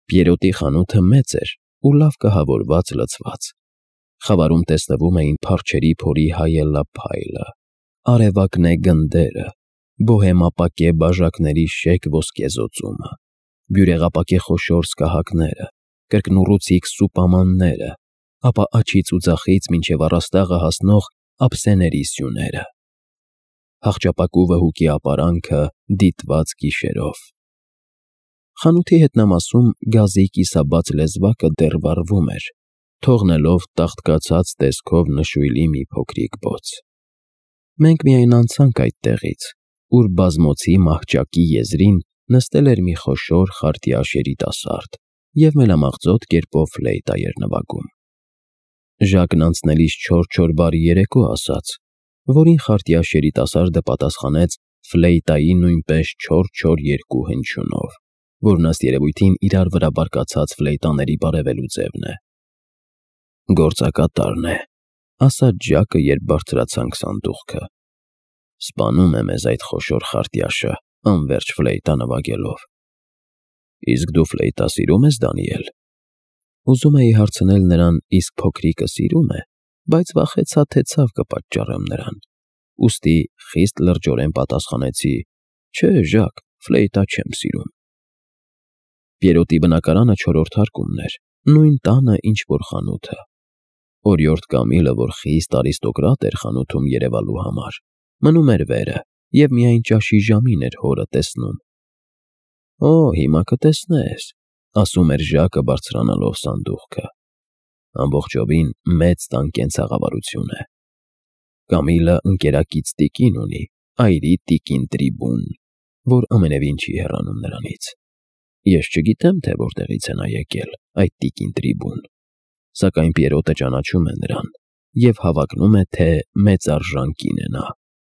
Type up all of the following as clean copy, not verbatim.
Պիերոտի խանութը մեծ էր ու լավ կահավորված լցված։ Խավարում տեսնվում էին փարչերի փորի հայելափայլը, արևակնե գնդերը, բոհեմապակե բաժակների շեկ ոսկեզօծումը, բյուրեղապակե խոշոր սկահակները, կրկնուռուցիկ սուպամանները, ապա աջից ու ձախից մինչև առաստաղը հասնող ափսեների սյուները։ Հախճապակու վհուկի ապարանքը դիտված գիշերով։ Խանութի հետնամասում գազի կիսաբաց լեզվակը դեռ վառվում էր, թողնելով տաղտկացած տեսքով նշույլի մի փոքրիկ բոց։ Մենք միայն անցանք այդ տեղից, ուր բազմոցի մահճակի եզրին նստել էր մի խոշոր խարտյաշ երիտասարդ և մելամաղձոտ կերպով ֆլեյտա էր նվագում։ Ժակն անցնելիս չոր բարի երեկո ասաց, որին խարտյաշ երիտասարդը պատասխանեց ֆլեյտայի նույնպես չոր երկու հնչյունով, որն ըստ երևույթին իրար վրա բարկացած ֆլեյտաների բարևելու ձևն է։ Գործակատարն է, ասաց Ժակը, երբ բարձրացանք սանդուղքը։ Սպանում է մեզ այդ խոշոր խարտյաշը, անվերջ ֆլեյտա նվագելով։ Իսկ դու ֆլեյտա սիրում ես, Դանիել։ Ուզում էի հարցնել նրան, իսկ փոքրիկը սիրում է, բայց վախեցա, թե ցավ կպատճառեմ նրան։ Ուստի խիստ լրջորեն պատասխանեցի. Չէ, Ժակ, ֆլեյտա չեմ սիրում։ Պիերոտի բնակարանը չորրորդ հարկումն էր, նույն տանը, ինչ որ խանութը։ Օրիորդ Կամիլը, որ խիստ արիստոկրատ էր խանութում երևալու համար, մնում էր վերը և միայն ճաշի ժամին էր հորը տեսնում։ Օ, հիմա կտեսնես, ասում էր Ժակը բարձրանալով սանդուղքը։ Ամբողջովին մեծ տան կենցաղավարություն է։ Կամիլը ընկերակից տիկին ունի, այրի տիկին Տրիբուն, որ ամենևին չի հեռանում նրանից։ Ես չգիտեմ, թե որտեղից է նա եկել, այդ տիկին Տրիբուն, սակայն Պիերոտը ճանաչում է նրան և հավակնում է, թե մեծարժան կին է նա։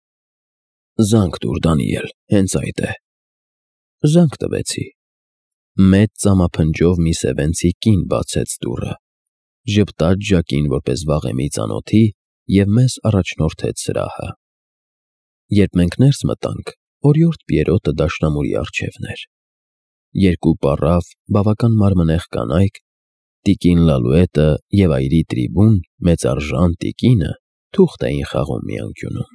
Զանգ տուր, Դանիել, հենց այդ է։ Զանգ տվեցի։ Մեծ ծամափնջով մի սևենցի կին բացեց դուռը, ժպտաց Ժակին որպես վաղեմի ծանոթի և մեզ առաջնորդեց սրահը։ Երբ մենք ներս մտանք, օրիորդ Պիերոտը դաշնամուրի առջևն էր։ Երկու պառավ, բավական մարմնեղ կանայք, տիկին Լալուետը և այրի Տրիբուն, մեծարժան տիկինը, թուղթ էին խաղում մի անկյունում։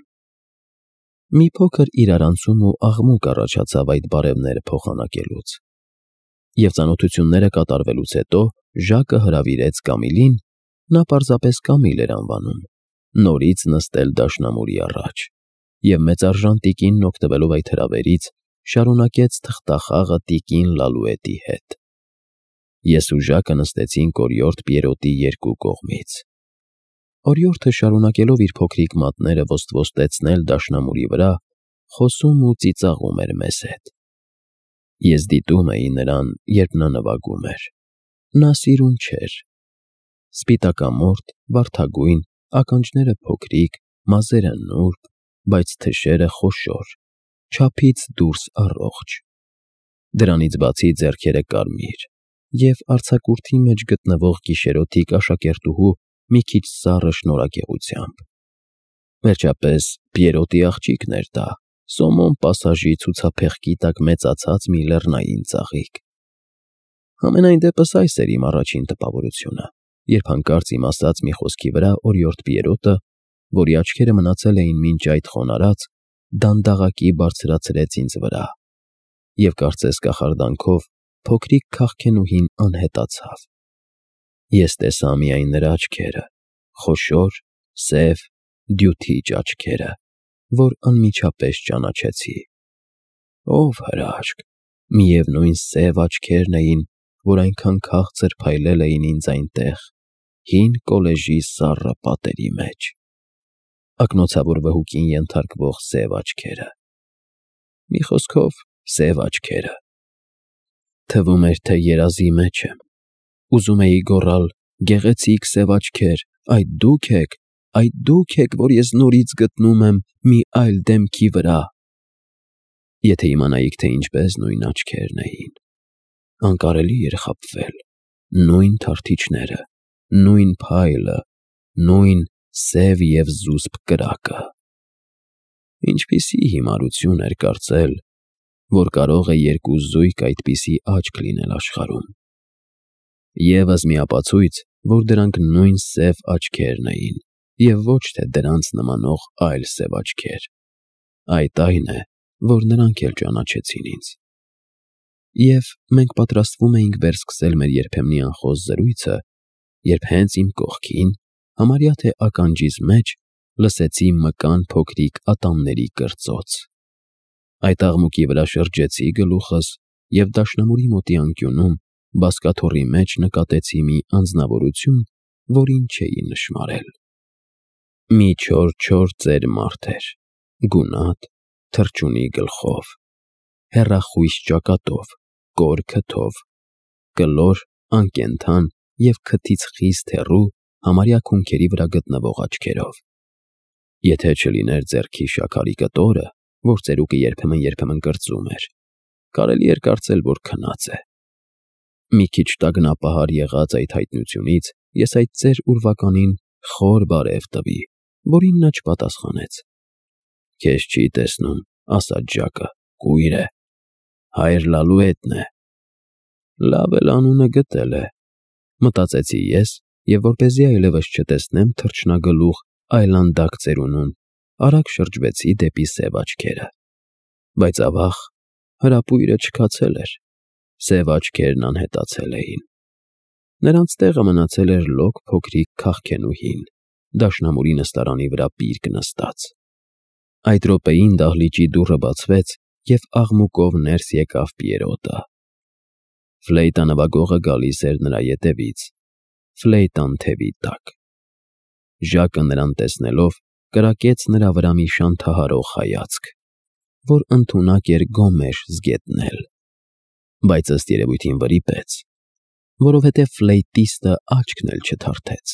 Մի փոքր իրարանցում ու աղմուկ առաջացավ այդ բարևները փոխանակելուց, և ծանոթությունները կատարվելուց հետո Ժակը հրավիրեց Կամիլին, նա պարզապես Կամիլ էր անվանում, նորից նստել դաշնամուրի առաջ, և մեծարժան տիկինն օգտվելով այդ հրավերից, շարունակեց թղթախաղը տիկին Լալուետի հետ։ Ես ու Ժակը նստեցինք օրիորդ Պիերոտի երկու կողմից։ Օրիորդը շարունակելով իր փոքրիկ մատները ոստվոստեցնել դաշնամուրի վրա, խոսում ու ծիծաղում էր մեզ հետ։ Ես դիտում էի նրան, երբ նա նվագում էր։ Նա սիրուն չէր։ Սպիտակամորթ, վարդագույն, ականջները փոքրիկ, մազերը նուրբ, բայց թշերը խոշոր, չափից դուրս առողջ։ Դրանից բացի ձեռքերը կարմիր և արձակուրդի մեջ գտնվող գիշերօթիկ աշակերտուհու մի քիչ սառը շնորհակեղությամբ։ Վերջապես, Պիերոտի աղջիկն էր դա, Սոմոն Պասաժի ցուցափեղկի տակ մեծացած մի լեռնային ծաղիկ։ Համենայն դեպս այս էր իմ առաջին տպավորությունը, երբ հանկարծ իմացած մի խոսքի վրա օրիորդ Պիերոտը, որի աչքերը մնացել էին մինչ այդ խոնարհած, դանդաղակի բարձրացրեց ինձ վրա, և կարծես կախարդանքով փոքրիկ քաղքենուհին անհետացավ։ Ես տեսա միայն նրա աչքերը, խոշոր, սև, դյութիչ աչքերը, որ անմիջապես ճանաչեցի։ Ով հրաշք, միևնույն սև աչքերն էին, որ այնքան քաղցր փայլել էին ինձ այնտեղ, հին կոլեժի սառը պատերի մեջ։ Ակնոցավոր վհուկին ենթարկվող սև աչքերը։ Մի խոսքով, սև աչքերը։ Թվում էր, թե երազի մեջ եմ։ Ուզում էի գոռալ. «Գեղեցիկ սև աչքեր, այդ դուք եք, որ ես նորից գտնում եմ մի այլ դեմքի վրա»։ Եթե իմանայիք, թե ինչպես նույն աչքերն էին։ Անկարելի էր խաբվել։ Նույն թարթիչները, նույն փայլը, նույն սև և զուսպ կրակը։ Ինչպիսի հիմարություն էր կարծել, որ կարող է երկու զույգ այդպիսի աչք լինել աշխարհում։ Եվս մի ապացույց, որ դրանք նույն սև աչքերն էին, և ոչ թե դրանց նմանող այլ սև աչքեր։ Այդ այն է, որ նրանք էլ ճանաչեցին ինձ։ Եվ մենք պատրաստվում էինք վերսկսել մեր երբեմնի անխոս զրույցը, երբ հենց իմ կողքին, համարյա թե ականջիս մեջ, լսեցի մկան փոքրիկ ատամների կրծոց։ Այդ աղմուկի վրա շրջեցի գլուխս և դաշնամուրի մոտի անկյունում բազկաթոռի մեջ նկատեցի մի անձնավորություն, որին չէի նշմարել։ Մի չոր ծեր մարդ էր, գունատ, թռչունի գլխով, հեռախույս ճակատով, կոր քթով, կլոր, անկենդան և քթից խիստ հեռու, համարյա քունքերի վրա գտնվող աչքերով։ Եթե չլիներ ձեռքի շաքարի կտորը, որ ծերուկը երբեմն կրծում էր, կարելի էր կարծել, որ քնած է։ Մի քիչ տագնապահար եղած այդ հայտնությունից ես այդ ծեր ուրվականին խոր բարև տվի, որին նա չպատասխանեց։ «Քեզ չի տեսնում», ասաց Ժակը, «կույր է, հայր Լալուետն է»։ Լավ էլ անունը գտել է, մտածեցի ես, և որպեսզի այլևս չտեսնեմ թռչնագլուխ այլանդակ ծերունուն, արագ շրջվեցի դեպի սև աչքերը։ Բայց ավաղ, հրապույրը չքացել էր, սև աչքերն անհետացել էին։ Նրանց տեղը մնացել էր լոկ փոքրիկ քաղքենուհին, դաշնամուրի նստարանի վրա պիրկ նստած։ Այդ րոպեին դահլիճի դուռը բացվեց, և աղմուկով ներս եկավ Պիերոտը։ Ֆլեյտա նվագողը գալիս էր նրա ետևից, ֆլեյտան թևի տակ։ Ժակը նրան տեսնելով կրակեց նրա վրա մի շանթահարող հայացք, որ ընդունակ էր գոմեշ զգետնել, բայց ըստ երևույթին վրիպեց, որովհետև ֆլեյտիստը աչքն էլ չթարթեց։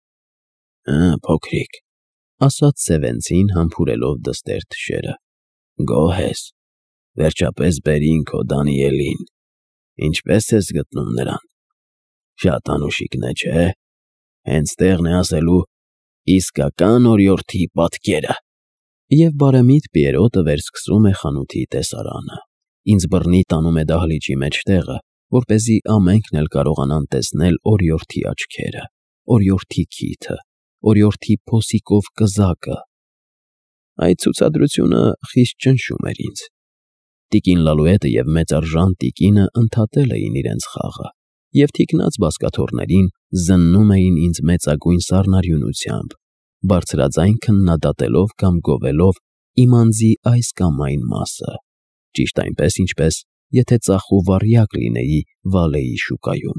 Փոքրիկ, ասաց Սևենցին համբուրելով դստեր թշերը, գոհ ես, վերջապես բերին քո Դանիելին, ինչպե՞ս ես գտնում նրան, շատ անուշիկն է, չէ՞, հենց տեղն է ասելու իսկական օրիորդի պատկերը։ Եվ բարեմիտ Պիերոտը վերսկսում է խանութի տեսարանը, ինձ բռնի տանում է դահլիճի մեջտեղը, որպեսզի ամենքն էլ կարողանան տեսնել օրիորդի աչքերը, օրիորդի քիթը, օրիորդի փոսիկով կզակը։ Այդ ցուցադրությունը խիստ ճնշում էր ինձ։ Տիկին Լալուետը և մեծարժան տիկինը ընդհատել էին իրենց խաղը, և թիկնած բազկաթոռներին զննում էին ինձ մեծագույն սառնարյունությամբ, բարձրաձայն քննադատելով կամ գովելով իմ անձի այս կամ այն մասը, ճիշտ այնպես, ինչպես եթե ծախու վառյակ լինեի Վալեի շուկայում։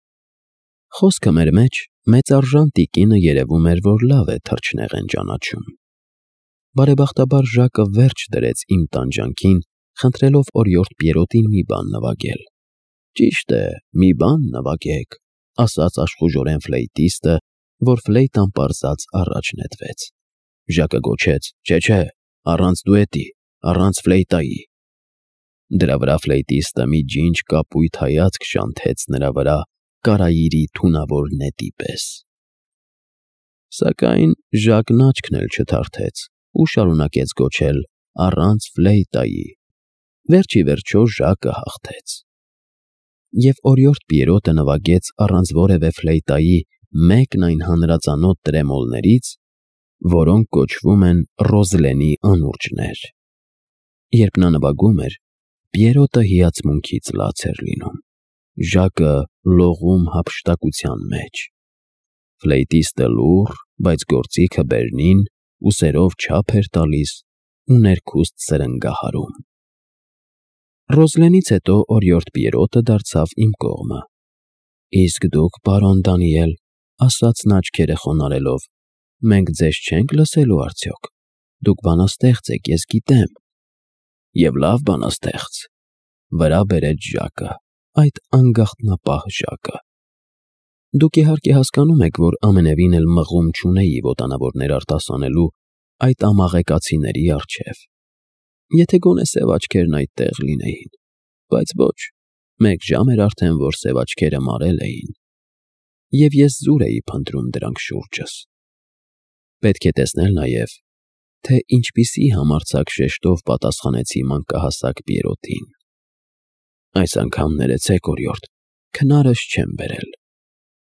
Խոսքը մեր մեջ մեծարժան տիկինը երևում էր, որ լավ է թռչնեղեն ճանաչում։ Բարեբախտաբար Ժակը վերջ դրեց իմ տանջանքին, խնդրելով օրիորդ Պիերոտին մի բան նվագել։ Ճիշտ է, մի բան նվագեք, ասաց աշխուժորեն ֆլեյտիստը, որ ֆլեյտան պարզած առաջ նետվեց։ Ժակը գոչեց. «Չէ, առանց դուետի, առանց ֆլեյտայի»։ Դրա վրա ֆլեյտիստը մի ջինջ կապույտ հայացք շանթեց նրա վրա կարայիրի թունավոր նետի պես։ Սակայն Ժակն աչքն էլ չթարթեց ու շարունակեց գոչել առանց ֆլեյտայի։ Վերջ ի վերջո Ժակը հաղթեց։ Եվ օրիորդ Պիերոտը նվագեց առանց որևէ ֆլեյտայի մեկն այն հանրածանոթ տրեմոլներից, որոնք կոչվում են Ռոզլենի անուրջներ։ Երբ նա նվագում էր, Պիերոտը հիացմունքից լաց էր լինում, Ժակը լողում հափշտակության մեջ։ Ֆլեյտիստը լուռ, բայց գործիքը բերնին, ուսերով չափ էր տալիս ու ներքուստ սրնգահարում։ Ռոզլենից հետո օրիորդ Պիերոտը դարձավ իմ կողմը։ Իսկ դուք, պարոն Դանիել, ասաց նա աչքերը խոնարհելով, մենք ձեզ չենք լսելու արդյոք, դուք բանաստեղծ եք, ես գիտեմ։ Եվ լավ բանաստեղծ, վրա բերեց Ժակը, այդ անգաղտնապահ Ժակը։ Դուք իհարկե հասկանում եք, որ ամենևին էլ մղում չունեի ոտանավորներ արտասանելու այդ ամաղեկացիների առջև, եթե գոնե սև աչքերն այդտեղ լինեին, բայց ոչ, 1 ժամ էր արդեն, որ սև աչքերը մարել էին, և ես զուր էի փնտրում դրանք շուրջս։ Պետք է տեսնել նաև, թե ինչպիսի համարձակ շեշտով պատասխանեցի մանկահասակ Պիերոտին։ Այս անգամ ներեցեք, օրիորդ, քնարս չեմ բերել,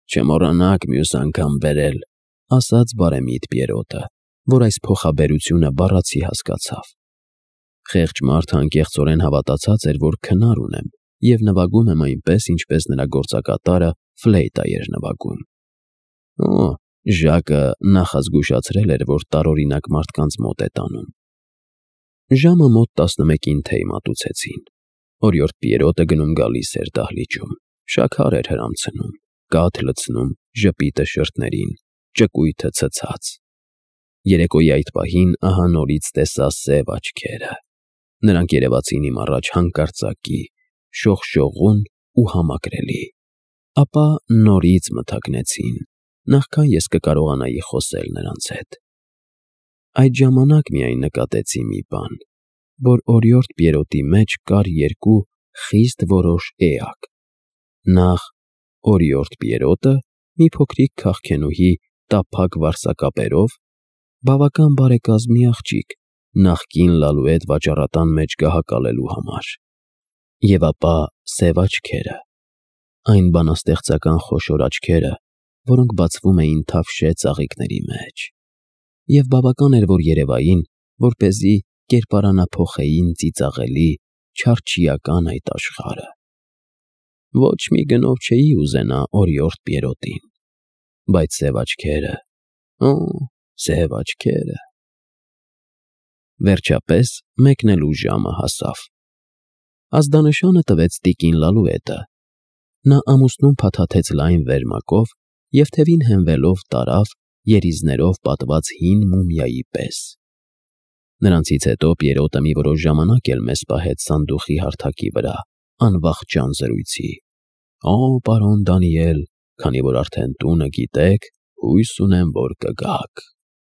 Չմոռանաք մյուս անգամ բերել, ասաց բարեմիտ Պիերոտը, որ այս փոխաբերությունը բառացի հասկացավ։ Խեղճ մարդը անկեղծորեն հավատացած էր, որ քնար ունեմ և նվագում եմ այնպես, ինչպես նրա գործակատարը ֆլեյտա էր նվագում։ Օ, Ժակը նախազգուշացրել էր, որ տարօրինակ մարդկանց մոտ է տանում։ Ժամը մոտ 11-ին թեյ մատուցեցին։ Օրիորդ Պիերոտը գնում-գալիս էր դահլիճում, շաքար էր հրամցնում, կաթ լցնում ժպիտը շրթներին, ճկույթը ցցած։ Երեկոյի այդ պահին ահա նորից տեսա սև աչքերը։ Նրանք երևացին իմ առաջ հանկարծակի, շողշողուն ու համակրելի։ Ապա նորից մթագնեցին, նախքան ես կկարողանայի խոսել նրանց հետ։ Այդ ժամանակ միայն նկատեցի մի բան, որ օրիորդ Պիերոտի մեջ կար երկու խիստ որոշ էակ։ Նախ օրիորդ Պիերոտը մի փոքրիկ քաղքենուհի տափակ վարսակապերով, բավական բարեկազմի աղջիկ, նախկին Լալուետ վաճառատան մեջ գահակալելու համար։ Եվ ապա սև աչքերը, այն բանաստեղծական խոշոր աչքերը, որոնք բացվում էին թավշե ծաղիկների մեջ։ Եվ բավական էր, որ երևային, որպեսզի կերպարանափոխեին ծիծաղելի, չարչիական այդ աշխարհը։ Ոչ մի գնով չէի ուզենա օրիորդ Պիերոտին, բայց սև աչքերը, օ, սև աչքերը։ Վերջապես մեկնելու ժամը հասավ։ Ազդանշանը տվեց տիկին Լալուետը։ Նա ամուսնուն փաթաթեց լայն վերմակով և թևին հենվելով տարավ երիզներով պատված հին մումիայի պես։ Նրանցից հետո Պիերոտը մի որոշ ժամանակ էլ մեզ պահեց սանդուղքի հարթակի վրա, անվախճան զրույցի։ Օ, պարոն Դանիել, քանի որ արդեն տունը գիտեք, հույս ունեմ, որ կգաք։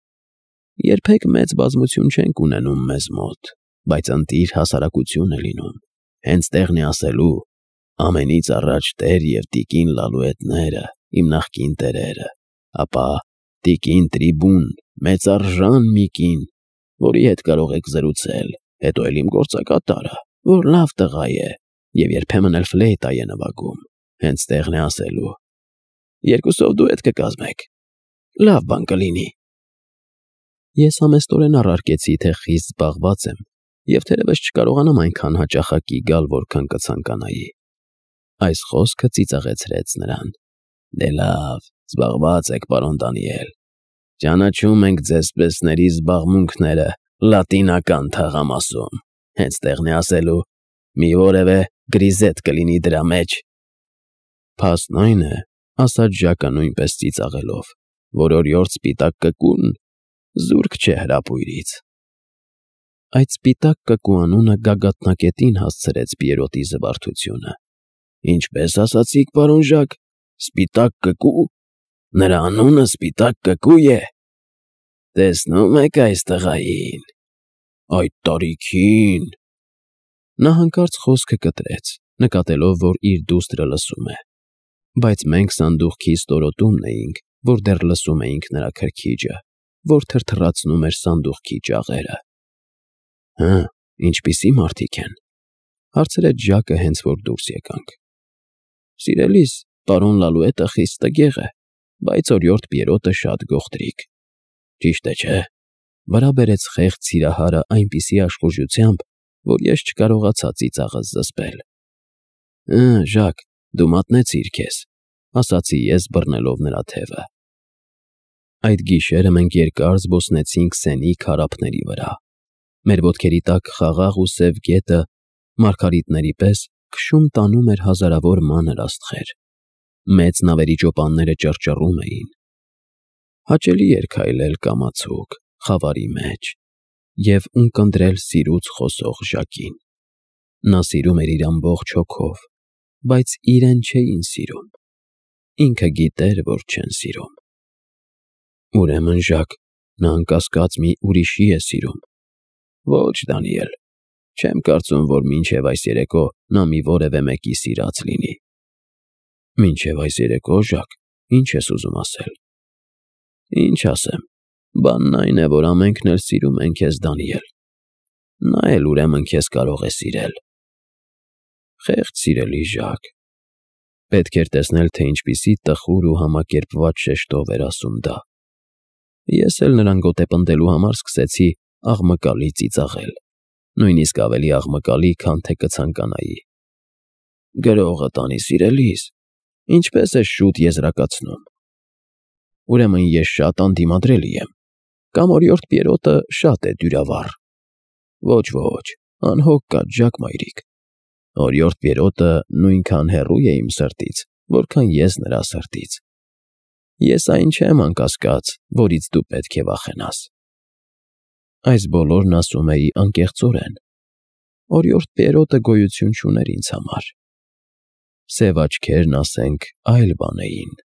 Երբեք մեծ բազմություն չենք ունենում մեզ մոտ, բայց ընտիր հասարակություն է լինում։ Հենց տեղն է ասելու, ամենից առաջ տեր և տիկին Լալուետները, իմ նախկին տերերը, ապա տիկին Տրիբուն, մեծարժան մի կին, որի հետ կարող եք զրուցել, հետո էլ իմ գործակատարը, որ լավ տղա է և երբեմն էլ ֆլեյտա է նվագում, հենց տեղն է ասելու։ Երկուսով դուետ կկազմեք, լավ բան կլինի։ Ես համեստորեն առարկեցի, թե խիստ զբաղված եմ և թերևս չկարողանամ այնքան հաճախակի գալ, որքան կցանկանայի։ Այս խոսքը ծիծաղեցրեց նրան։ Դե լավ, զբաղված եք, պարոն Դանիել։ Ճանաչում ենք ձեզ պեսների զբաղմունքները լատինական թաղամասում, հենց տեղն է ասելու, մի որևէ գրիզետ կլինի դրա մեջ։ Փաստն այն է, ասաց Ժակը նույնպես ծիծաղելով, որ օրիորդ Սպիտակ Կկուն զուրկ չէ հրապույրից։ Այդ Սպիտակ Կկու անունը գագաթնակետին հասցրեց Պիերոտի զվարթությունը։ Ինչպես ասացիք, պարոն Ժակ, Սպիտակ Կկու։ Նրա անունը Սպիտակ Կկու է։ Տեսնում եք այս տղային, այդ տարիքին։ Նա հանկարծ խոսքը կտրեց, նկատելով, որ իր դուստրը լսում է։ Բայց մենք սանդուղքի ստորոտումն էինք, որ դեռ լսում էինք նրա քրքիջը, որ թրթռացնում էր սանդուղքի ճաղերը։ Հը, ինչպիսի մարդիկ են, հարցրեց Ժակը, հենց որ դուրս եկանք։ Սիրելիս, պարոն Լալուետը խիստ տգեղ է, բայց օրիորդ Պիերոտը շատ գողտրիկ։ Ճիշտ է, չէ՞։ Վրա բերեց խեղճ սիրահարը այնպիսի աշխուժությամբ, որ ես չկարողացա ծիծաղս զսպել։ Ժակ, դու մատնեցիր քեզ, ասացի ես, բռնելով նրա թևը։ Այդ գիշերը մենք երկար զբոսնեցինք Սենի քարափների վրա։ Մեր ոտքերի տակ խաղաղ ու սև գետը, մարգարիտների պես, քշում տանում էր հազարավոր մանր աստղեր։ Մեծ նավերի ճոպանները ճռճռում էին։ Հաճելի էր քայլել կամացուկ, խավարի մեջ և ունկնդրել սիրուց խոսող Ժակին։ Նա սիրում էր իր ամբողջ հոգով, բայց իրեն չէին սիրում։ Ինքը գիտեր, որ չեն սիրում։ Ուրեմն Ժակ, նա անկասկած մի ուրիշի է սիրում։ Ոչ, Դանիել, չեմ կարծում, որ մինչև այս երեկո նա մի որևէ մեկի սիրած լինի։ Մինչև այս երեկո, Ժակ, ինչ ես ուզում ասել։ Ինչ ասեմ, բանն այն է, որ ամենքն էլ սիրում են քեզ, Դանիել։ Նա էլ ուրեմն քեզ կարող է սիրել։ Խեղճ սիրելի Ժակ, Պետք էր տեսնել, թե ինչպիսի տխուր ու համակերպված շեշտով էր ասում դա։ Ես էլ նրան գոտեպնդելու համար սկսեցի աղմկալի ծիծաղել, նույնիսկ ավելի աղմկալի, քան թե կցանկանայի։ Գրողը տանի, սիրելիս, ինչպես ես շուտ եզրակացնում։ Ուրեմն ես շատ անդիմադրելի եմ, կամ օրիորդ Պիերոտը շատ է դյուրավառ։ Ոչ, անհոգ կաճճակ, մայրիկ։ Օրիորդ Պիերոտը նույնքան հեռու է իմ սրտից, որքան ես նրա սրտից։ Ես այն չեմ, անկասկած, որից դու պետք է վախենաս։ Այս բոլորն ասում էի անկեղծորեն։ Օրիորդ Պիերոտը գոյություն չուներ ինձ համար։ Սև աչքերն, ասենք, այլ բան էին։